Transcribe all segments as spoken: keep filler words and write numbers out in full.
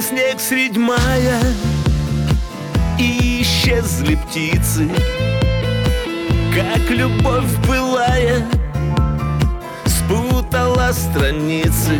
Сошел снег средь мая, и исчезли птицы, как любовь былая спутала страницы.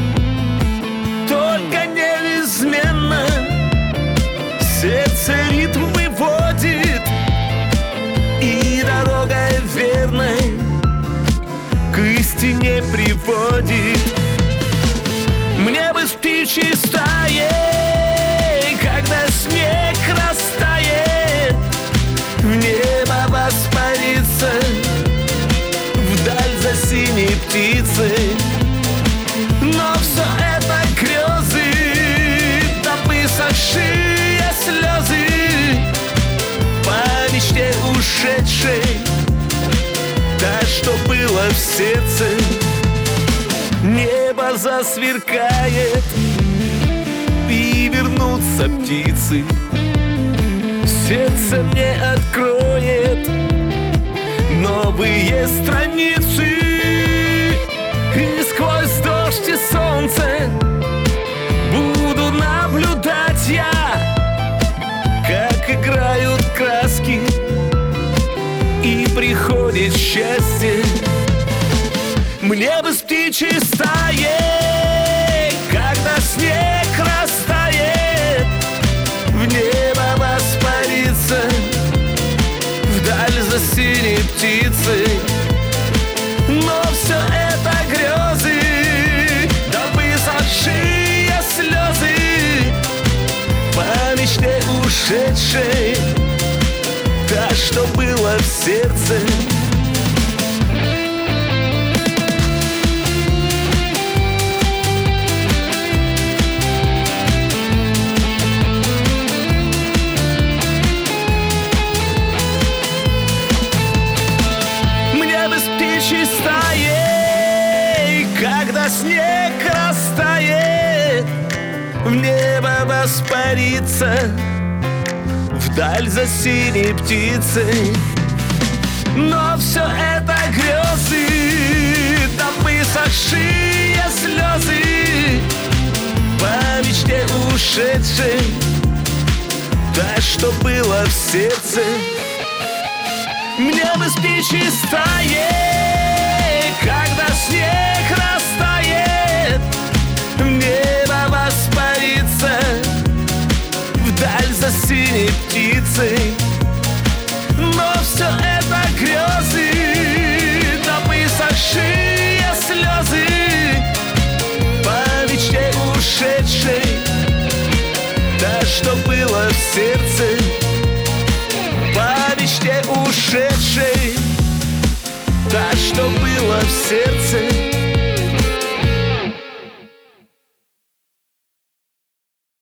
Только неизменно сердце ритм выводит, и дорогой верной к истине приводит. Мне бы с птичьей стаей, когда снег растает, в небо воспариться, вдаль за синей птицей. Но все это грезы, да высохшие слезы по мечте ушедшей, та, что было в сердце. Небо засверкает, и вернутся птицы, сердце мне откроет новые страницы. И сквозь дождь и солнце буду наблюдать я, как играют краски и приходит счастье. Мне бы с птичьей стаей, когда снег растает, в небо воспариться, вдаль за синей птицей. Но все это грезы, да высохшие слезы по мечте ушедшей, та, что было в сердце. Стаей, когда снег растает, в небо воспариться, вдаль за синей птицей. Но все это грезы, да высохшие слезы по мечте ушедшей, та, что было в сердце. Мне бы с птичьей стаей, когда снег растает, в небо воспариться, вдаль за синей птицей. Но все это грезы, да высохшие слезы по мечте ушедшей, та, что было в сердце.